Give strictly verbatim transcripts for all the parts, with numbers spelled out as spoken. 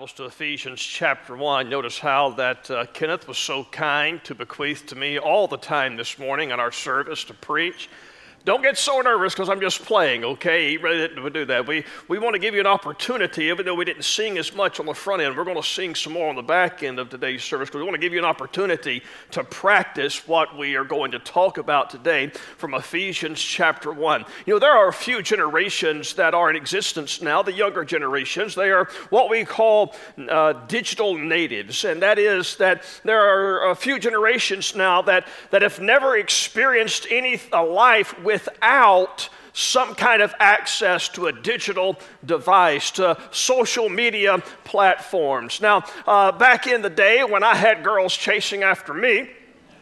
Bibles to Ephesians chapter one. Notice how that uh, Kenneth was so kind to bequeath to me all the time this morning in our service to preach. Don't get so nervous because I'm just playing, okay? He really didn't do that. We we want to give you an opportunity, even though we didn't sing as much on the front end. We're going to sing some more on the back end of today's service because we want to give you an opportunity to practice what we are going to talk about today from Ephesians chapter one. You know, there are a few generations that are in existence now, the younger generations. They are what we call uh, digital natives, and that is that there are a few generations now that, that have never experienced any a life without some kind of access to a digital device, to social media platforms. Now, uh, back in the day when I had girls chasing after me,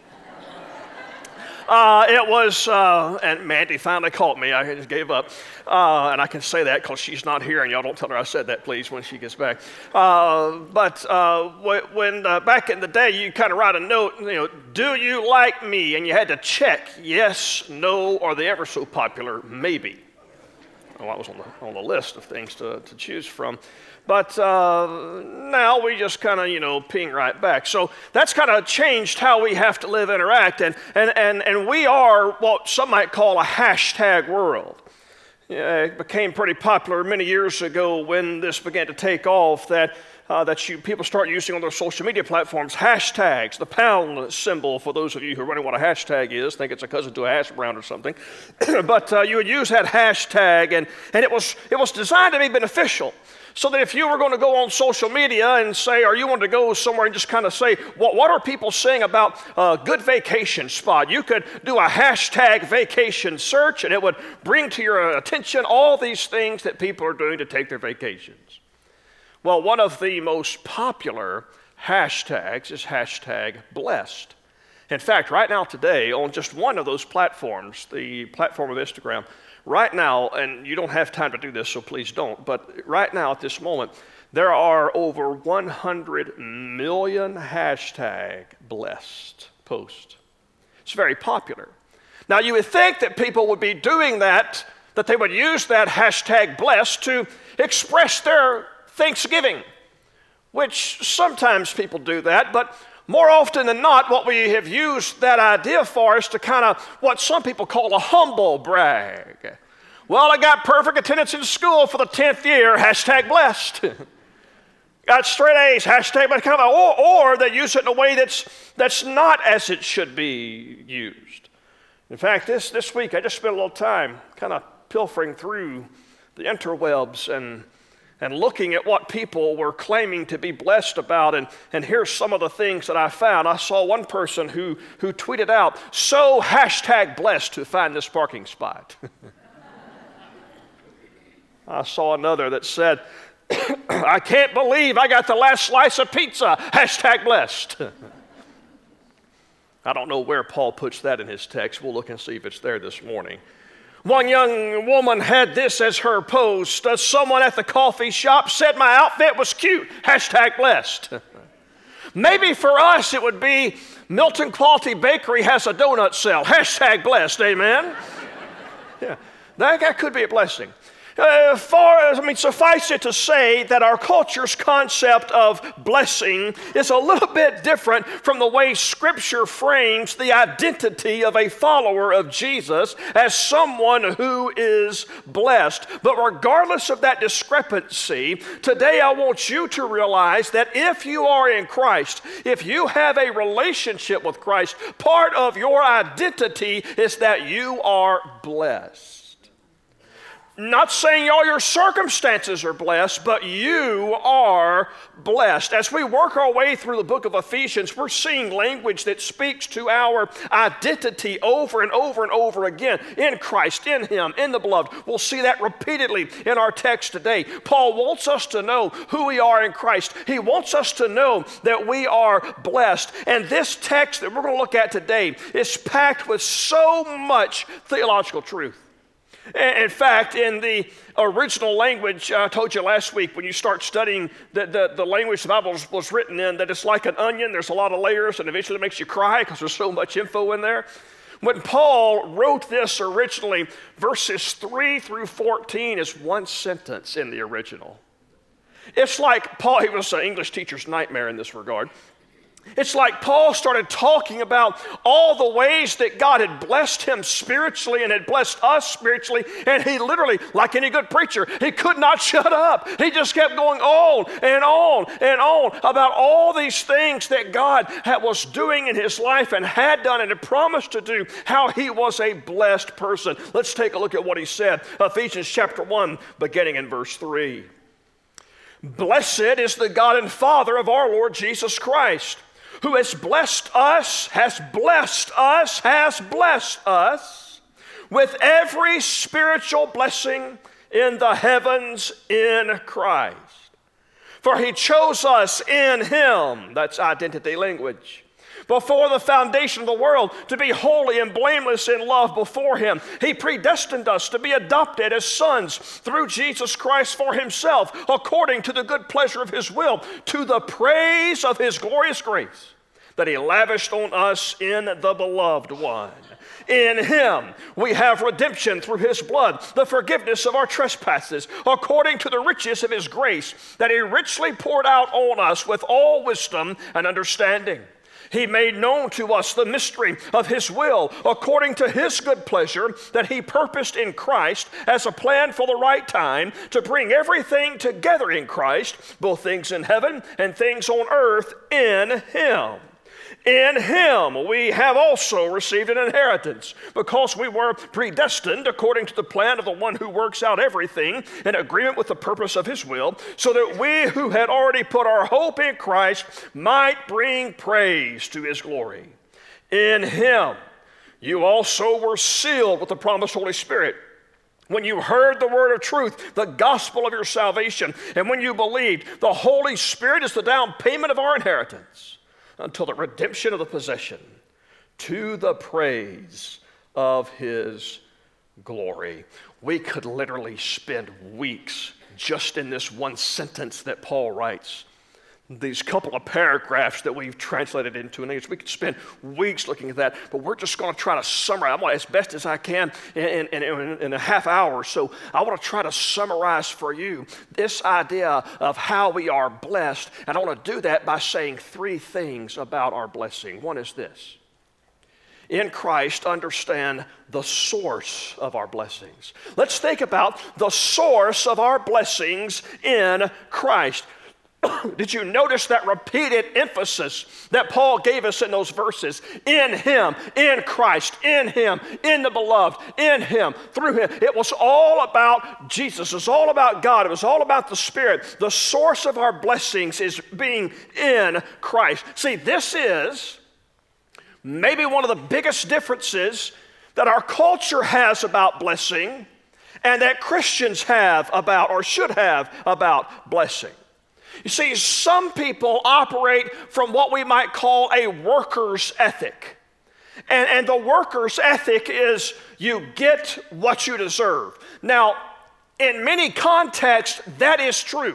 Uh, it was, uh, and Mandy finally caught me. I just gave up. Uh, and I can say that because she's not here, and y'all don't tell her I said that, please, when she gets back. Uh, but uh, when uh, back in the day, you kind of write a note, you know, do you like me? And you had to check yes, no, or the ever so popular maybe. Well, that was on the, on the list of things to, to choose from. But uh, now we just kind of, you know, ping right back. So that's kind of changed how we have to live, interact. And, and, and, and we are what some might call a hashtag world. Yeah, it became pretty popular many years ago when this began to take off that uh, that you people start using on their social media platforms hashtags, the pound symbol for those of you who are wondering what a hashtag is, think it's a cousin to a hash brown or something. But uh, you would use that hashtag, and, and it was it was designed to be beneficial. So that if you were going to go on social media and say, or you wanted to go somewhere and just kind of say, what, what are people saying about a good vacation spot? You could do a hashtag vacation search and it would bring to your attention all these things that people are doing to take their vacations. Well, one of the most popular hashtags is hashtag blessed. In fact, right now today, on just one of those platforms, the platform of Instagram, right now, and you don't have time to do this, so please don't, but right now at this moment, there are over one hundred million hashtag blessed posts. It's very popular. Now, you would think that people would be doing that, that they would use that hashtag blessed to express their thanksgiving, which sometimes people do that, but more often than not, what we have used that idea for is to kind of what some people call a humble brag. Well, I got perfect attendance in school for the tenth year, hashtag blessed. Got straight A's, hashtag blessed. Kind of a, or, or they use it in a way that's that's not as it should be used. In fact, this, this week I just spent a little time kind of pilfering through the interwebs and and looking at what people were claiming to be blessed about, and, and here's some of the things that I found. I saw one person who, who tweeted out, so hashtag blessed to find this parking spot. I saw another that said, I can't believe I got the last slice of pizza, hashtag blessed. I don't know where Paul puts that in his text. We'll look and see if it's there this morning. One young woman had this as her post. Uh, someone at the coffee shop said my outfit was cute. Hashtag blessed. Maybe for us it would be Milton Quality Bakery has a donut sale. Hashtag blessed, amen? Yeah, that, that could be a blessing. Uh, far as, I mean, suffice it to say that our culture's concept of blessing is a little bit different from the way Scripture frames the identity of a follower of Jesus as someone who is blessed. But regardless of that discrepancy, today I want you to realize that if you are in Christ, if you have a relationship with Christ, part of your identity is that you are blessed. Not saying all your circumstances are blessed, but you are blessed. As we work our way through the book of Ephesians, we're seeing language that speaks to our identity over and over and over again in Christ, in Him, in the beloved. We'll see that repeatedly in our text today. Paul wants us to know who we are in Christ. He wants us to know that we are blessed. And this text that we're going to look at today is packed with so much theological truth. In fact, in the original language, I told you last week, when you start studying the, the, the language the Bible was, was written in, that it's like an onion. There's a lot of layers, and eventually it makes you cry because there's so much info in there. When Paul wrote this originally, verses three through fourteen is one sentence in the original. It's like Paul, he was an English teacher's nightmare in this regard. It's like Paul started talking about all the ways that God had blessed him spiritually and had blessed us spiritually, and he literally, like any good preacher, he could not shut up. He just kept going on and on and on about all these things that God had, was doing in his life and had done and had promised to do, how he was a blessed person. Let's take a look at what he said. Ephesians chapter one, beginning in verse three. Blessed is the God and Father of our Lord Jesus Christ, who has blessed us, has blessed us, has blessed us with every spiritual blessing in the heavens in Christ. For he chose us in him, that's identity language, before the foundation of the world, to be holy and blameless in love before him. He predestined us to be adopted as sons through Jesus Christ for himself, according to the good pleasure of his will, to the praise of his glorious grace that he lavished on us in the beloved one. In him we have redemption through his blood, the forgiveness of our trespasses, according to the riches of his grace, that he richly poured out on us with all wisdom and understanding. He made known to us the mystery of his will, according to his good pleasure that he purposed in Christ as a plan for the right time to bring everything together in Christ, both things in heaven and things on earth in him. In him we have also received an inheritance, because we were predestined according to the plan of the one who works out everything in agreement with the purpose of his will, so that we who had already put our hope in Christ might bring praise to his glory. In him you also were sealed with the promised Holy Spirit, when you heard the word of truth, the gospel of your salvation, and when you believed, the Holy Spirit is the down payment of our inheritance, until the redemption of the possession, to the praise of his glory. We could literally spend weeks just in this one sentence that Paul writes. These couple of paragraphs that we've translated into an English, we could spend weeks looking at that, but we're just going to try to summarize. I'm going to, as best as I can in, in, in, in a half hour. So I want to try to summarize for you this idea of how we are blessed. And I want to do that by saying three things about our blessing. One is this. In Christ, understand the source of our blessings. Let's think about the source of our blessings in Christ. Did you notice that repeated emphasis that Paul gave us in those verses? In him, in Christ, in him, in the beloved, in him, through him. It was all about Jesus. It was all about God. It was all about the Spirit. The source of our blessings is being in Christ. See, this is maybe one of the biggest differences that our culture has about blessing and that Christians have about, or should have about, blessing. You see, some people operate from what we might call a worker's ethic. And, and the worker's ethic is you get what you deserve. Now, in many contexts, that is true.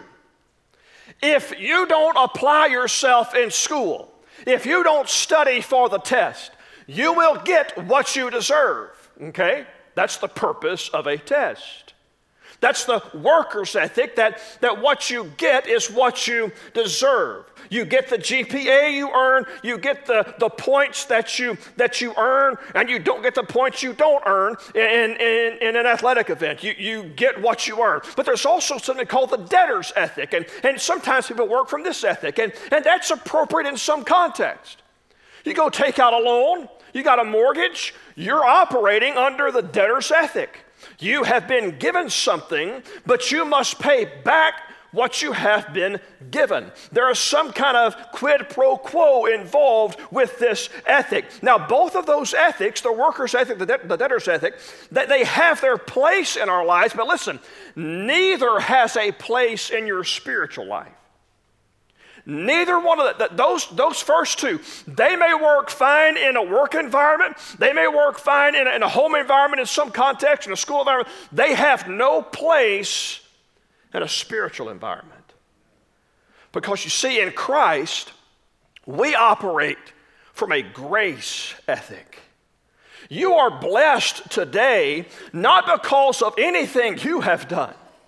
If you don't apply yourself in school, if you don't study for the test, you will get what you deserve, okay? That's the purpose of a test. That's the worker's ethic, that, that what you get is what you deserve. You get the G P A you earn, you get the, the points that you that you earn, and you don't get the points you don't earn in, in, in an athletic event. You, you get what you earn. But there's also something called the debtor's ethic, and, and sometimes people work from this ethic, and, and that's appropriate in some context. You go take out a loan, you got a mortgage, you're operating under the debtor's ethic. You have been given something, but you must pay back what you have been given. There is some kind of quid pro quo involved with this ethic. Now, both of those ethics, the worker's ethic, the, de- the debtor's ethic, that they have their place in our lives, but listen, neither has a place in your spiritual life. Neither one of the, those, those first two, they may work fine in a work environment. They may work fine in a, in a home environment in some context, in a school environment. They have no place in a spiritual environment. Because you see, in Christ, we operate from a grace ethic. You are blessed today not because of anything you have done.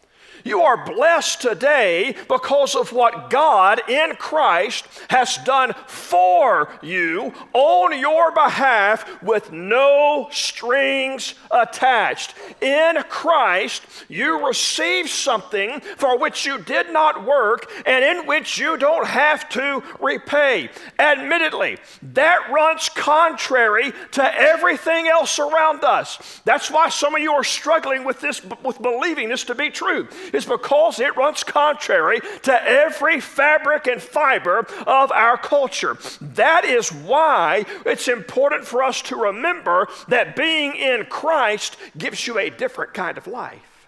You are blessed today because of what God in Christ has done for you on your behalf with no strings attached. In Christ, you receive something for which you did not work and in which you don't have to repay. Admittedly, that runs contrary to everything else around us. That's why some of you are struggling with this, with believing this to be true. It's because it runs contrary to every fabric and fiber of our culture. That is why it's important for us to remember that being in Christ gives you a different kind of life.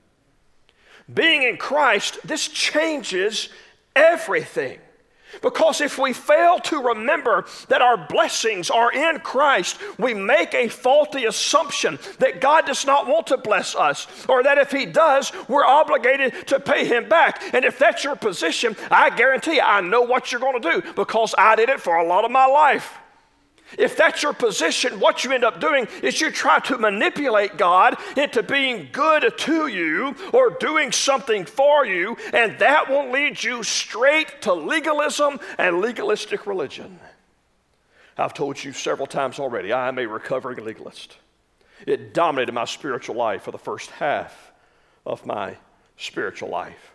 Being in Christ, this changes everything. Because if we fail to remember that our blessings are in Christ, we make a faulty assumption that God does not want to bless us, or that if He does, we're obligated to pay Him back. And if that's your position, I guarantee you, I know what you're going to do, because I did it for a lot of my life. If that's your position, what you end up doing is you try to manipulate God into being good to you or doing something for you, and that will lead you straight to legalism and legalistic religion. I've told you several times already, I am a recovering legalist. It dominated my spiritual life for the first half of my spiritual life.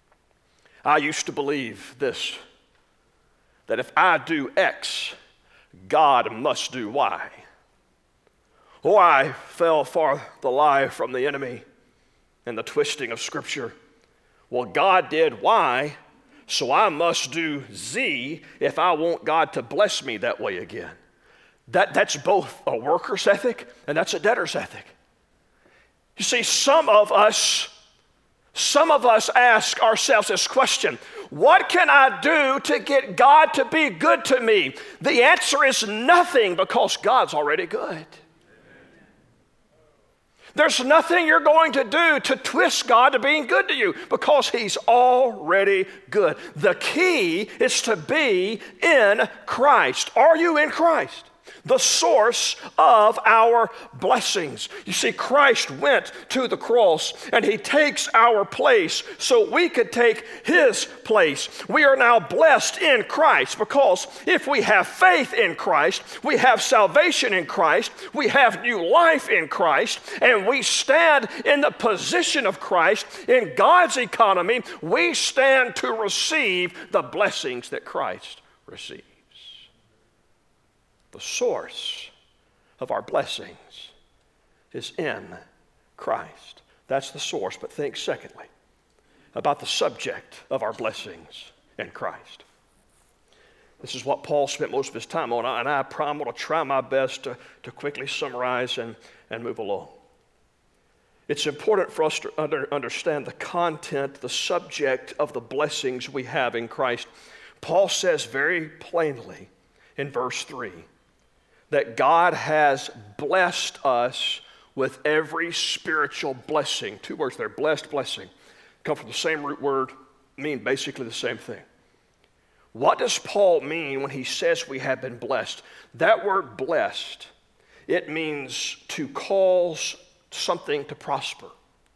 I used to believe this, that if I do X, God must do Y. Oh, I fell for the lie from the enemy and the twisting of Scripture. Well, God did Y, so I must do Z if I want God to bless me that way again. That, that's both a worker's ethic and that's a debtor's ethic. You see, some of us, some of us ask ourselves this question: what can I do to get God to be good to me? The answer is nothing, because God's already good. There's nothing you're going to do to twist God to being good to you, because He's already good. The key is to be in Christ. Are you in Christ? The source of our blessings. You see, Christ went to the cross and He takes our place so we could take His place. We are now blessed in Christ, because if we have faith in Christ, we have salvation in Christ, we have new life in Christ, and we stand in the position of Christ in God's economy. We stand to receive the blessings that Christ received. The source of our blessings is in Christ. That's the source. But think secondly about the subject of our blessings in Christ. This is what Paul spent most of his time on, and I promise to try my best to, to quickly summarize and, and move along. It's important for us to under, understand the content, the subject of the blessings we have in Christ. Paul says very plainly in verse three, that God has blessed us with every spiritual blessing. Two words there, blessed, blessing. Come from the same root word, mean basically the same thing. What does Paul mean when he says we have been blessed? That word blessed, it means to cause something to prosper.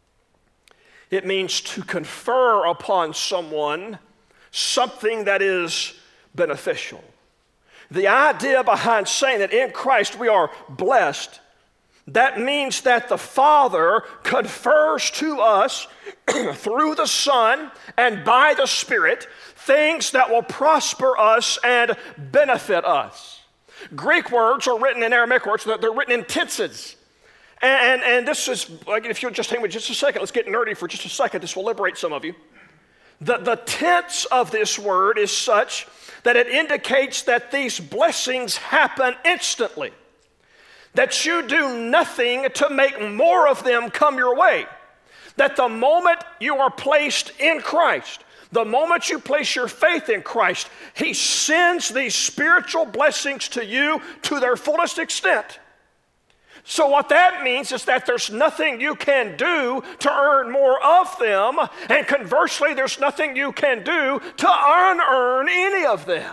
It means to confer upon someone something that is beneficial. The idea behind saying that in Christ we are blessed, that means that the Father confers to us through the Son and by the Spirit things that will prosper us and benefit us. Greek words are written in Aramaic words, they're written in tenses. And, and, and this is, like, if you'll just hang with just a second, let's get nerdy for just a second. This will liberate some of you. The, the tense of this word is such that it indicates that these blessings happen instantly, that you do nothing to make more of them come your way, that the moment you are placed in Christ, the moment you place your faith in Christ, He sends these spiritual blessings to you to their fullest extent. So what that means is that there's nothing you can do to earn more of them, and conversely, there's nothing you can do to unearn any of them.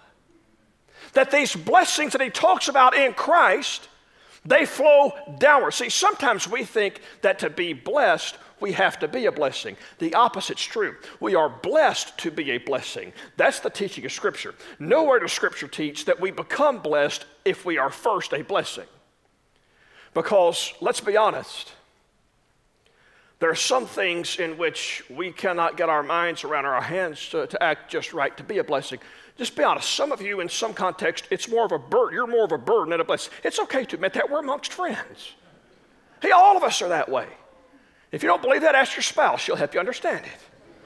That these blessings that he talks about in Christ, they flow downward. See, sometimes we think that to be blessed, we have to be a blessing. The opposite's true. We are blessed to be a blessing. That's the teaching of Scripture. Nowhere does Scripture teach that we become blessed if we are first a blessing. Because, let's be honest, there are some things in which we cannot get our minds around or our hands to, to act just right, to be a blessing. Just be honest, some of you in some context, it's more of a burden. You're more of a burden than a blessing. It's okay to admit that. We're amongst friends. Hey, all of us are that way. If you don't believe that, ask your spouse. She'll help you understand it.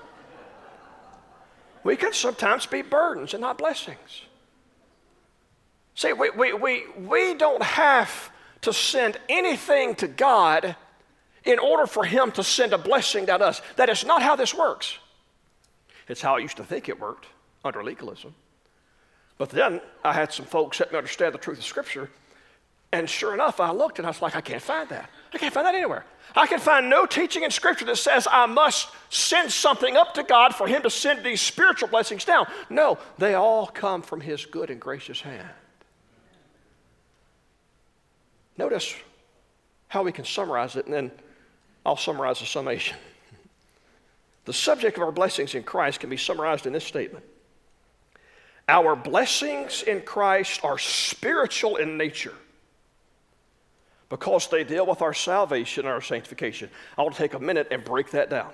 We can sometimes be burdens and not blessings. See, we, we, we, we don't have to send anything to God in order for him to send a blessing to us. That is not how this works. It's how I used to think it worked under legalism. But then I had some folks help me understand the truth of Scripture, and sure enough, I looked and I was like, I can't find that. I can't find that anywhere. I can find no teaching in Scripture that says I must send something up to God for him to send these spiritual blessings down. No, they all come from his good and gracious hand. Notice how we can summarize it, and then I'll summarize the summation. The subject of our blessings in Christ can be summarized in this statement. Our blessings in Christ are spiritual in nature because they deal with our salvation and our sanctification. I want to take a minute and break that down.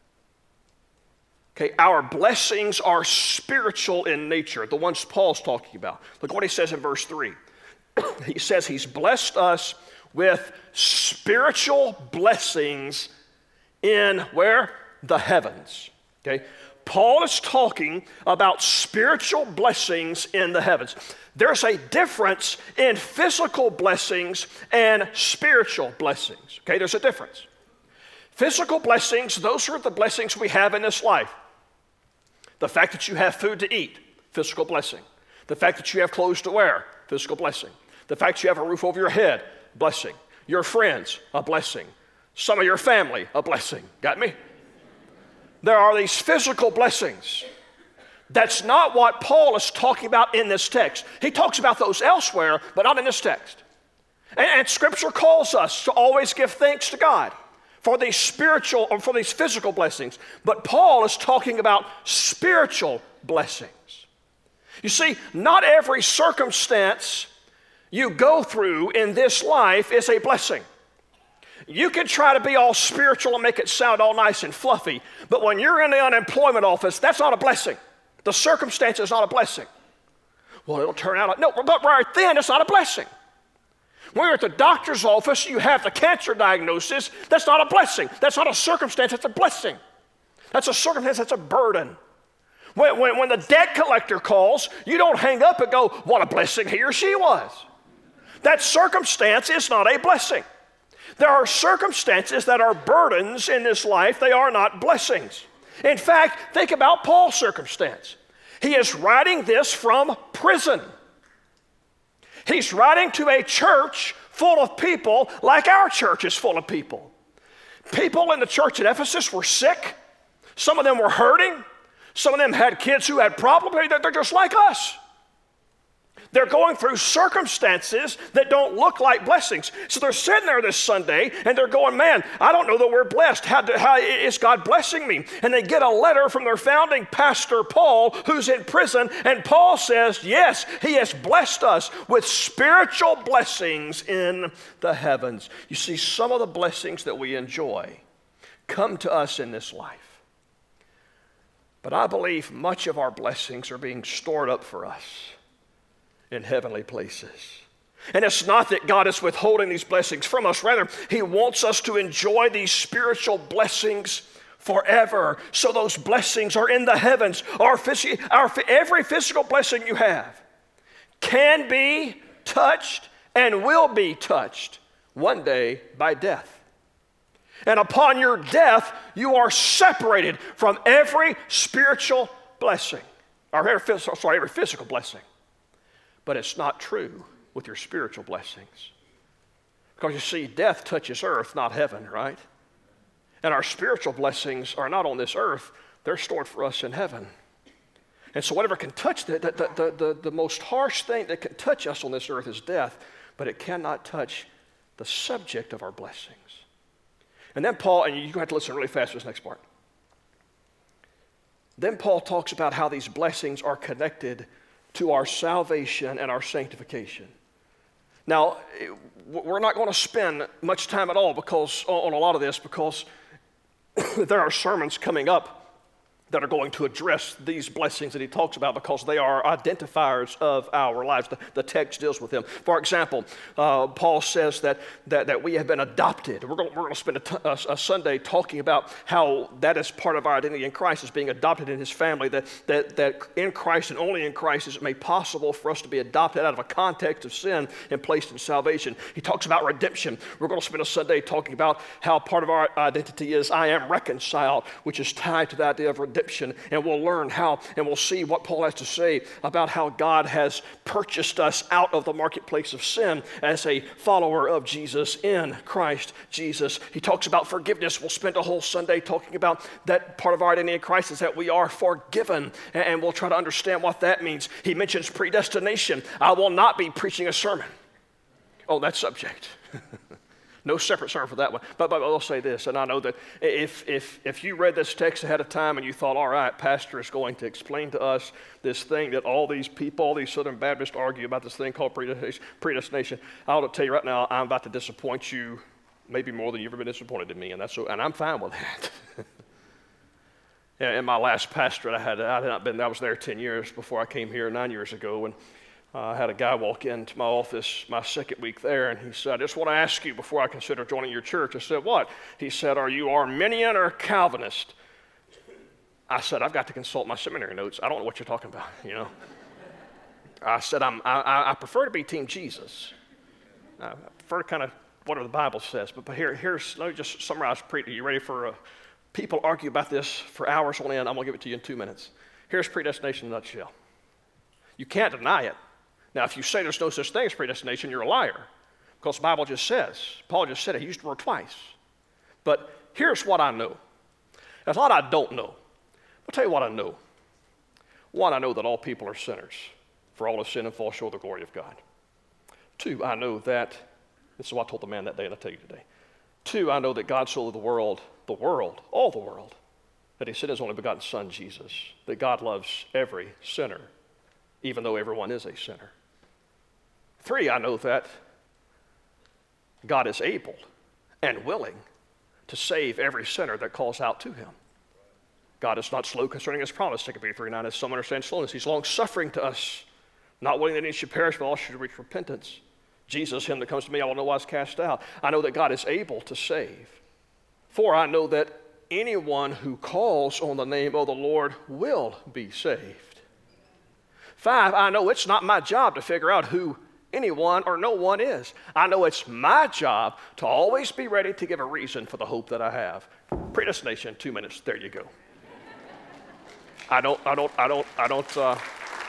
Okay, our blessings are spiritual in nature, the ones Paul's talking about. Look what he says in verse three. He says he's blessed us with spiritual blessings in where? The heavens. Okay? Paul is talking about spiritual blessings in the heavens. There's a difference in physical blessings and spiritual blessings. Okay, there's a difference. Physical blessings, those are the blessings we have in this life. The fact that you have food to eat, physical blessing. The fact that you have clothes to wear, physical blessing. The fact you have a roof over your head, blessing. Your friends, a blessing. Some of your family, a blessing. Got me? There are these physical blessings. That's not what Paul is talking about in this text. He talks about those elsewhere, but not in this text. And, and Scripture calls us to always give thanks to God for these spiritual or for these physical blessings. But Paul is talking about spiritual blessings. You see, not every circumstance you go through in this life is a blessing. You can try to be all spiritual and make it sound all nice and fluffy, but when you're in the unemployment office, that's not a blessing. The circumstance is not a blessing. Well, it'll turn out like, no, but right then, it's not a blessing. When you're at the doctor's office, you have the cancer diagnosis, that's not a blessing. That's not a circumstance, it's a blessing. That's a circumstance, that's a burden. When, when, when the debt collector calls, you don't hang up and go, what a blessing he or she was. That circumstance is not a blessing. There are circumstances that are burdens in this life. They are not blessings. In fact, think about Paul's circumstance. He is writing this from prison. He's writing to a church full of people like our church is full of people. People in the church at Ephesus were sick. Some of them were hurting. Some of them had kids who had problems. They're just like us. They're going through circumstances that don't look like blessings. So they're sitting there this Sunday and they're going, man, I don't know that we're blessed. How, do, how is God blessing me? And they get a letter from their founding pastor, Paul, who's in prison. And Paul says, yes, he has blessed us with spiritual blessings in the heavens. You see, some of the blessings that we enjoy come to us in this life. But I believe much of our blessings are being stored up for us in heavenly places. And it's not that God is withholding these blessings from us. Rather, he wants us to enjoy these spiritual blessings forever. So those blessings are in the heavens. Our, phys- our, every physical blessing you have can be touched and will be touched one day by death. And upon your death, you are separated from every spiritual blessing, or every, sorry, every physical blessing. But it's not true with your spiritual blessings. Because you see, death touches earth, not heaven, right? And our spiritual blessings are not on this earth, they're stored for us in heaven. And so whatever can touch, the, the, the, the, the most harsh thing that can touch us on this earth is death, but it cannot touch the subject of our blessings. And then Paul, and you're going to have to listen really fast to this next part. Then Paul talks about how these blessings are connected to our salvation and our sanctification. Now, we're not going to spend much time at all because on a lot of this because there are sermons coming up that are going to address these blessings that he talks about because they are identifiers of our lives. The, the text deals with them. For example, uh, Paul says that, that, that we have been adopted. We're going, we're going to spend a, t- a, a Sunday talking about how that is part of our identity in Christ, is being adopted in his family, that, that, that in Christ and only in Christ is it made possible for us to be adopted out of a context of sin and placed in salvation. He talks about redemption. We're going to spend a Sunday talking about how part of our identity is I am reconciled, which is tied to the idea of redemption. And we'll learn how, and we'll see what Paul has to say about how God has purchased us out of the marketplace of sin as a follower of Jesus in Christ Jesus. He talks about forgiveness. We'll spend a whole Sunday talking about that part of our identity in Christ is that we are forgiven, and we'll try to understand what that means. He mentions predestination. I will not be preaching a sermon on that subject. No separate sermon for that one. But, but I'll say this, and I know that if, if, if you read this text ahead of time and you thought, all right, Pastor is going to explain to us this thing that all these people, all these Southern Baptists argue about, this thing called predestination, predestination, I ought to tell you right now, I'm about to disappoint you maybe more than you've ever been disappointed in me, and, that's so, and I'm fine with that. In my last pastorate, I had, I had not been, I was there ten years before I came here nine years ago, and Uh, I had a guy walk into my office my second week there, and he said, I just want to ask you before I consider joining your church. I said, what? He said, are you Arminian or Calvinist? I said, I've got to consult my seminary notes. I don't know what you're talking about, you know. I said, I'm, I, I prefer to be Team Jesus. I prefer to kind of whatever the Bible says. But, but here, here's, let me just summarize. Are you ready for, uh, people argue about this for hours on end. I'm going to give it to you in two minutes. Here's predestination in a nutshell. You can't deny it. Now, if you say there's no such thing as predestination, you're a liar, because the Bible just says, Paul just said it, he used the word twice. But here's what I know. There's a lot I don't know. I'll tell you what I know. One, I know that all people are sinners, for all have sinned and fall short of the glory of God. Two, I know that, this is what I told the man that day, and I'll tell you today. Two, I know that God so loved the world, the world, all the world, that he sent his only begotten Son, Jesus, that God loves every sinner, even though everyone is a sinner. Three, I know that God is able and willing to save every sinner that calls out to him. God is not slow concerning his promise, Second Peter three nine, as some understand slowness. He's long-suffering to us, not willing that any should perish, but all should reach repentance. Jesus, him that comes to me, I will no wise cast out. I know that God is able to save. Four, I know that anyone who calls on the name of the Lord will be saved. Five, I know it's not my job to figure out who anyone or no one is. I know it's my job to always be ready to give a reason for the hope that I have. Predestination, two minutes, there you go. I don't, I don't, I don't, I don't, uh,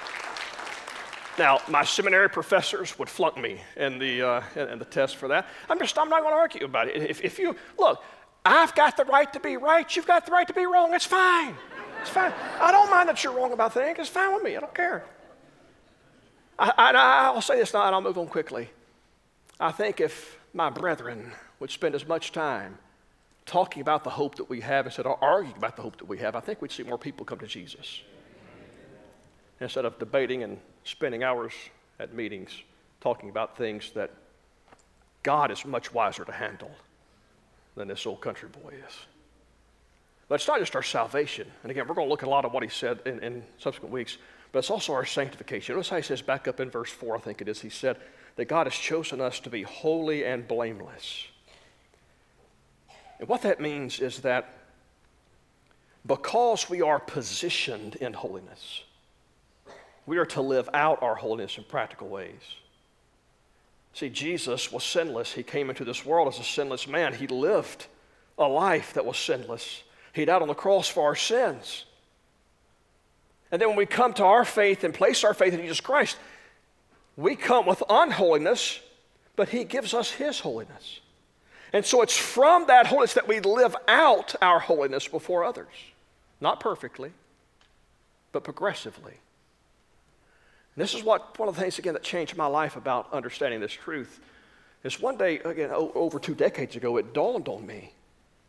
now, my seminary professors would flunk me in the, uh, in, in the test for that. I'm just, I'm not going to argue about it. If, if you, look, I've got the right to be right, you've got the right to be wrong, it's fine. It's fine. I don't mind that you're wrong about things, it's fine with me, I don't care. I, I, I'll say this now and I'll move on quickly. I think if my brethren would spend as much time talking about the hope that we have instead of arguing about the hope that we have, I think we'd see more people come to Jesus. Instead of debating and spending hours at meetings talking about things that God is much wiser to handle than this old country boy is. But it's not just our salvation. And again, we're going to look at a lot of what he said in, in subsequent weeks. But it's also our sanctification. Notice how he says back up in verse four, I think it is, he said that God has chosen us to be holy and blameless. And what that means is that because we are positioned in holiness, we are to live out our holiness in practical ways. See, Jesus was sinless. He came into this world as a sinless man. He lived a life that was sinless. He died on the cross for our sins. And then when we come to our faith and place our faith in Jesus Christ, we come with unholiness, but he gives us his holiness. And so it's from that holiness that we live out our holiness before others. Not perfectly, but progressively. And this is what one of the things, again, that changed my life about understanding this truth is one day, again, o- over two decades ago, it dawned on me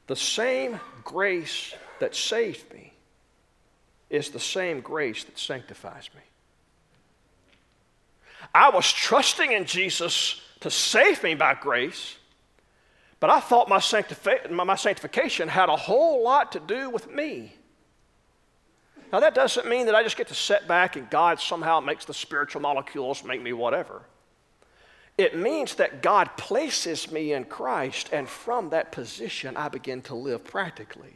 The same grace that saved me is the same grace that sanctifies me. I was trusting in Jesus to save me by grace, but I thought my, sanctifi- my sanctification had a whole lot to do with me. Now, that doesn't mean that I just get to sit back and God somehow makes the spiritual molecules make me whatever. It means that God places me in Christ, and from that position, I begin to live practically.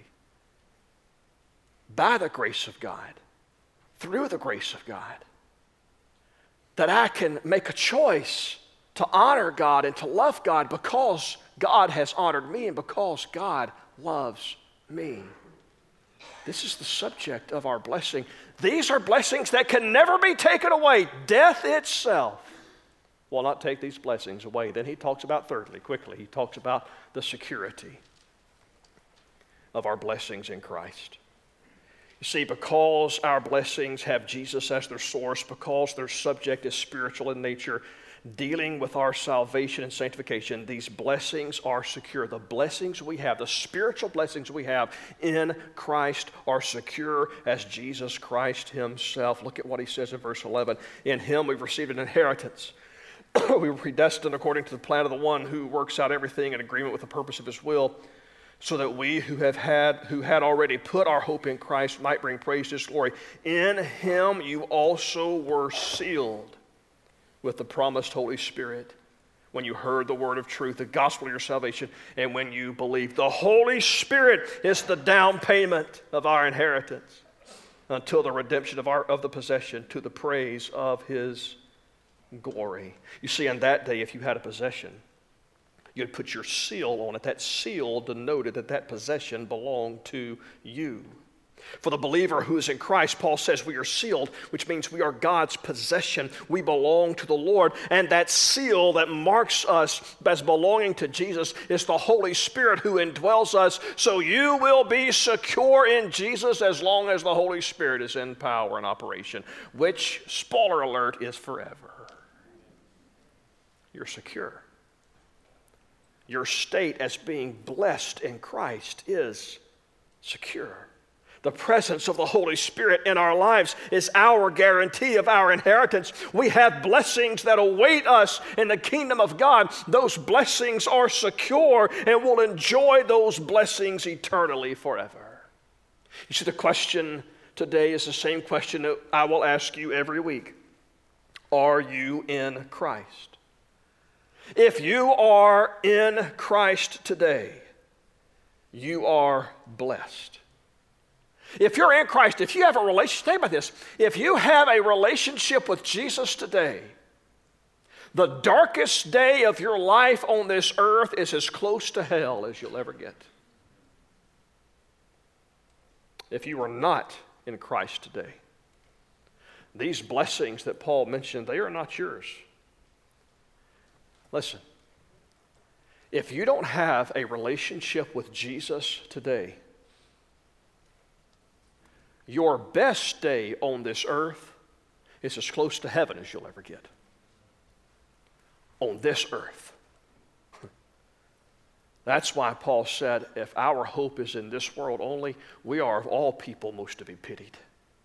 By the grace of God, through the grace of God, that I can make a choice to honor God and to love God because God has honored me and because God loves me. This is the subject of our blessing. These are blessings that can never be taken away. Death itself will not take these blessings away. Then he talks about, thirdly, quickly, he talks about the security of our blessings in Christ. You see, because our blessings have Jesus as their source, because their subject is spiritual in nature, dealing with our salvation and sanctification, these blessings are secure. The blessings we have, the spiritual blessings we have in Christ are secure as Jesus Christ himself. Look at what he says in verse eleven. In him we've received an inheritance. We were predestined according to the plan of the one who works out everything in agreement with the purpose of his will, so that we who have had who had already put our hope in Christ might bring praise to his glory. In him you also were sealed with the promised Holy Spirit when you heard the word of truth, the gospel of your salvation, and when you believed. The Holy Spirit is the down payment of our inheritance until the redemption of our of the possession, to the praise of his glory. You see, on that day, if you had a possession, you'd put your seal on it. That seal denoted that that possession belonged to you. For the believer who is in Christ, Paul says we are sealed, which means we are God's possession. We belong to the Lord. And that seal that marks us as belonging to Jesus is the Holy Spirit who indwells us. So you will be secure in Jesus as long as the Holy Spirit is in power and operation, which, spoiler alert, is forever. You're secure. Your state as being blessed in Christ is secure. The presence of the Holy Spirit in our lives is our guarantee of our inheritance. We have blessings that await us in the kingdom of God. Those blessings are secure, and we'll enjoy those blessings eternally forever. You see, the question today is the same question that I will ask you every week. Are you in Christ? If you are in Christ today, you are blessed. If you're in Christ, if you have a relationship, think about this. If you have a relationship with Jesus today, the darkest day of your life on this earth is as close to hell as you'll ever get. If you are not in Christ today, these blessings that Paul mentioned, they are not yours. Listen, if you don't have a relationship with Jesus today, your best day on this earth is as close to heaven as you'll ever get. On this earth. That's why Paul said, if our hope is in this world only, we are of all people most to be pitied.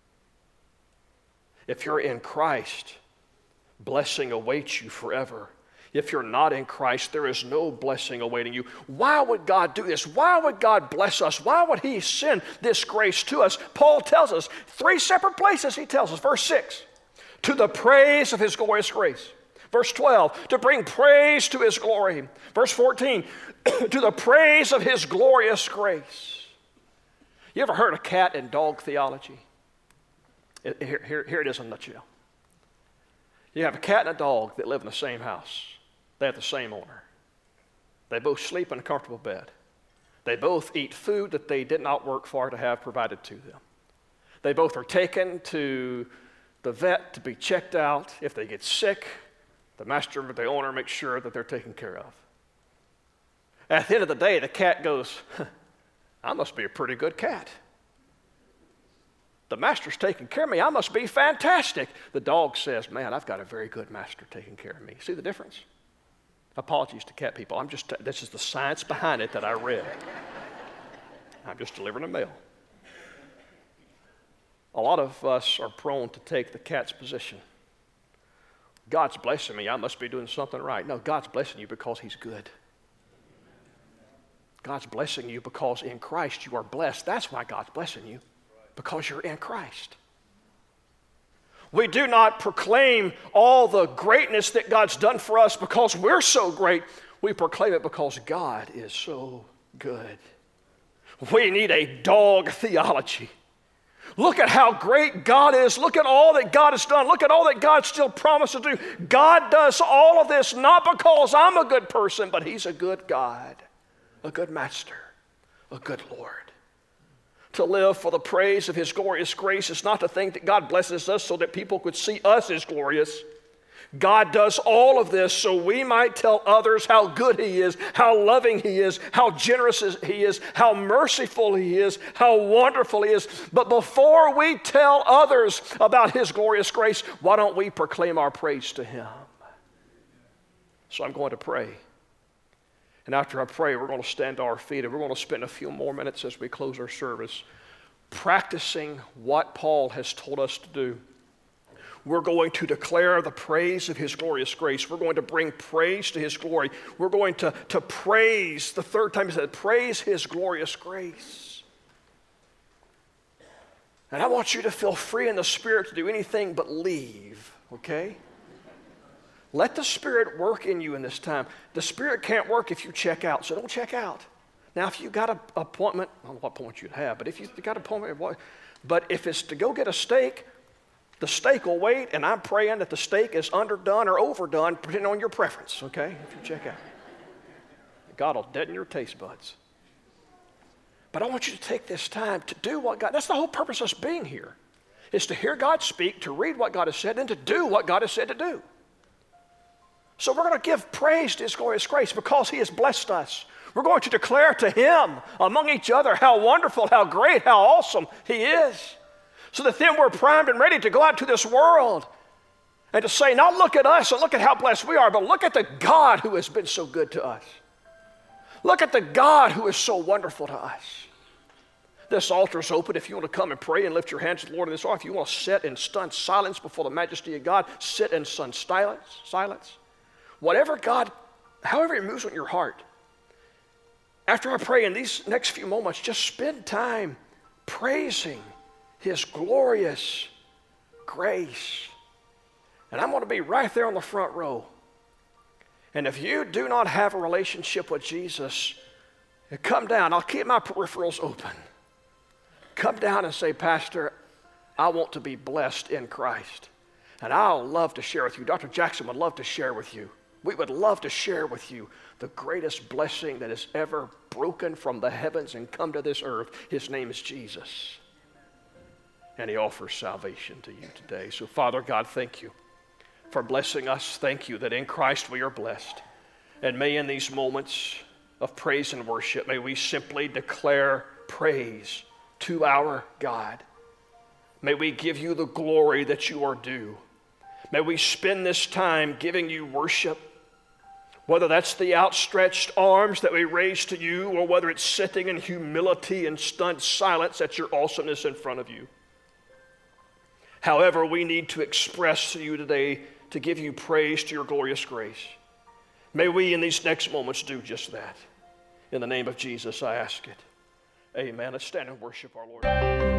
If you're in Christ, blessing awaits you forever. If you're not in Christ, there is no blessing awaiting you. Why would God do this? Why would God bless us? Why would he send this grace to us? Paul tells us, three separate places he tells us. Verse six, to the praise of his glorious grace. Verse twelve, to bring praise to his glory. Verse fourteen, to the praise of his glorious grace. You ever heard of cat and dog theology? Here, here, here it is in a nutshell. You have a cat and a dog that live in the same house. They have the same owner. They both sleep in a comfortable bed. They both eat food that they did not work for to have provided to them. They both are taken to the vet to be checked out. If they get sick, the master or the owner makes sure that they're taken care of. At the end of the day, the cat goes, I must be a pretty good cat. The master's taking care of me. I must be fantastic. The dog says, man, I've got a very good master taking care of me. See the difference? Apologies to cat people. I'm just, this is the science behind it that I read. I'm just delivering a mail. A lot of us are prone to take the cat's position. God's blessing me, I must be doing something right. No, God's blessing you because he's good. God's blessing you because in Christ you are blessed. That's why God's blessing you, because you're in Christ. We do not proclaim all the greatness that God's done for us because we're so great. We proclaim it because God is so good. We need a dog theology. Look at how great God is. Look at all that God has done. Look at all that God still promised to do. God does all of this not because I'm a good person, but he's a good God, a good master, a good Lord. To live for the praise of his glorious grace is not to think that God blesses us so that people could see us as glorious. God does all of this so we might tell others how good he is, how loving he is, how generous he is, how merciful he is, how wonderful he is. But before we tell others about his glorious grace, why don't we proclaim our praise to him? So I'm going to pray. And after I pray, we're going to stand to our feet and we're going to spend a few more minutes as we close our service practicing what Paul has told us to do. We're going to declare the praise of his glorious grace. We're going to bring praise to his glory. We're going to, to praise, the third time he said, praise his glorious grace. And I want you to feel free in the Spirit to do anything but leave, okay? Let the Spirit work in you in this time. The Spirit can't work if you check out, so don't check out. Now, if you got an appointment, I don't know what appointment you'd have, but if you got an appointment, but if it's to go get a steak, the steak will wait, and I'm praying that the steak is underdone or overdone, depending on your preference, okay, if you check out. God will deaden your taste buds. But I want you to take this time to do what God, that's the whole purpose of us being here, is to hear God speak, to read what God has said, and to do what God has said to do. So we're going to give praise to his glorious grace because he has blessed us. We're going to declare to him among each other how wonderful, how great, how awesome he is. So that then we're primed and ready to go out to this world and to say, not look at us and look at how blessed we are, but look at the God who has been so good to us. Look at the God who is so wonderful to us. This altar is open if you want to come and pray and lift your hands to the Lord in this altar. If you want to sit in stunned silence before the majesty of God, sit in stunned silence. silence. Whatever God, however it moves on your heart. After I pray in these next few moments, just spend time praising his glorious grace. And I'm going to be right there on the front row. And if you do not have a relationship with Jesus, come down. I'll keep my peripherals open. Come down and say, Pastor, I want to be blessed in Christ. And I'll love to share with you. Doctor Jackson would love to share with you. We would love to share with you the greatest blessing that has ever broken from the heavens and come to this earth. His name is Jesus. And he offers salvation to you today. So, Father God, thank you for blessing us. Thank you that in Christ we are blessed. And may in these moments of praise and worship, may we simply declare praise to our God. May we give you the glory that you are due. May we spend this time giving you worship, whether that's the outstretched arms that we raise to you or whether it's sitting in humility and stunned silence at your awesomeness in front of you. However, we need to express to you today to give you praise to your glorious grace. May we in these next moments do just that. In the name of Jesus, I ask it. Amen. Let's stand and worship our Lord.